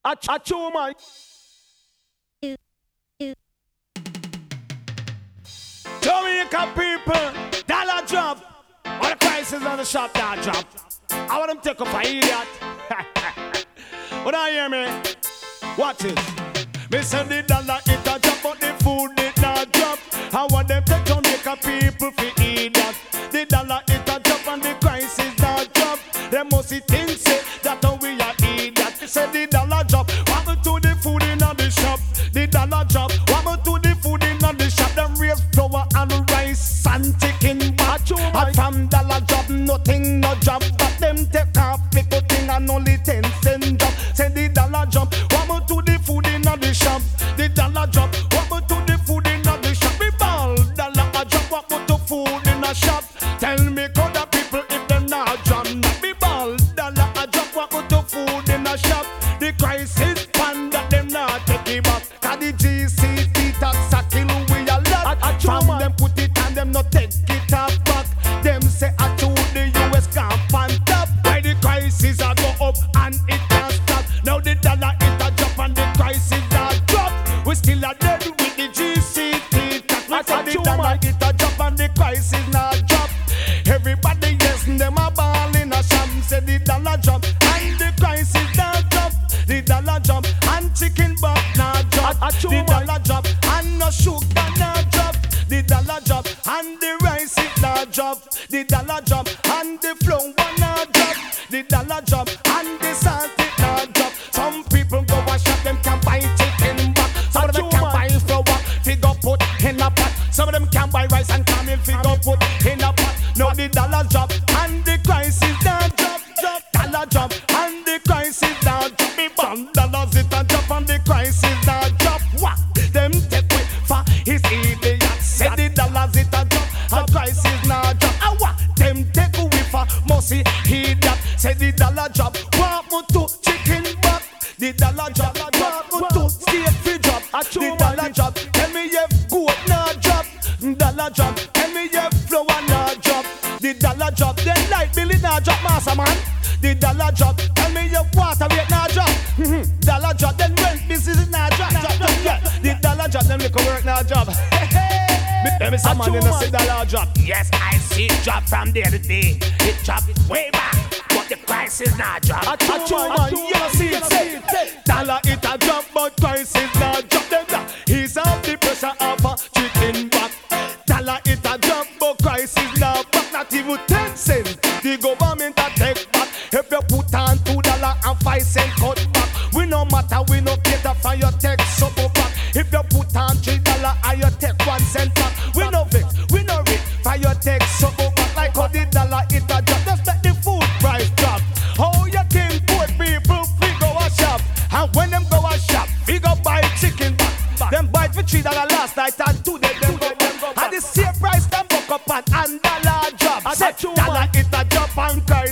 A true man. Jamaica people, dollar drop. All the prices on the shop dollar drop. I want them take up a idiot. What I hear me? Watch this. Me send the dollar it a drop, but the food it not drop. I want them to Jamaica people for idiot. The dollar it a drop and the crisis not drop. They must think say that we are idiot. Say the dollar drop, what me to the food in the shop? The dollar drop, what me to the food in the shop? Them raise flour and rice and chicken back. And from dollar drop, nothing no drop. But them take off little thing and only 10 cents drop. Say the dollar drop, what me to the food in the shop? The dollar drop, what me to the food in the shop? Me ball dollar a drop, what me to food in the shop? Tell me other people if them not drop. Me ball dollar a drop, what me to food in the shop? The crisis pan that them not take it back. Cause the GCT tax a kill we a lot. From them put it and them not take it off back. Them say I to the US can't pan top. Why the crisis a go up and it can't stop. Now the dollar it a drop and the crisis a drop. We still a dead with the GCT tax. We say the dollar it a drop and the crisis not drop. Everybody yes them a ball in a shop. Say the dollar drop and the crisis not drop. The dollar drop and chicken butt not drop. The dollar drop and no sugar not drop. The dollar drop and the rice it not drop. The dollar drop and the flour not drop. The dollar drop and the salt it not drop. Some people go and shop them can buy chicken back. Some of them can buy flour figure put in a pot. Some of them can buy rice and camel figure put in a pot. Now the dollar drop and the crisis not drop. Dollar drop and the crisis not drop. Me bang dollars it a drop and the crisis not drop. What? Them take it for his idiot. Say the dollars it a drop and crisis not drop. Ah what? Them take away for musty idiot. Say the dollar drop. Want me to chicken back? The dollar drop. Want me to steak free drop? The dollar drop. Tell me if goat not drop. Dollar drop. Tell me if flour not drop. The dollar drop. Then light billy not drop, master man. The dollar drop, tell me your water rate not drop. Dollar drop, then rent business not drop. Yeah. The dollar drop, them little work not drop. Let me some man in the say dollar drop. Yes, I see it drop from day to day. It drop way back, but the price is not drop. A true man, you see it say. Dollar it a drop, but price is not drop. Them that he's off the pressure of a chicken back. Dollar it a drop, but price is not back. Not even 10 cents. The government a take back. If you put on $2 and 5 cents cut back, we no matter, we no cater for your take so back. If you put on $3 and you take 1 cent back, we no vex, we no rich for your take so back. Like how the dollar it a drop, just let the food price drop. How you think poor people we go a shop? And when them go a shop, we go buy chicken back. Them buy it for $3 last night and today them go back. And the same price them buck up and dollar drop. Say dollar it a drop and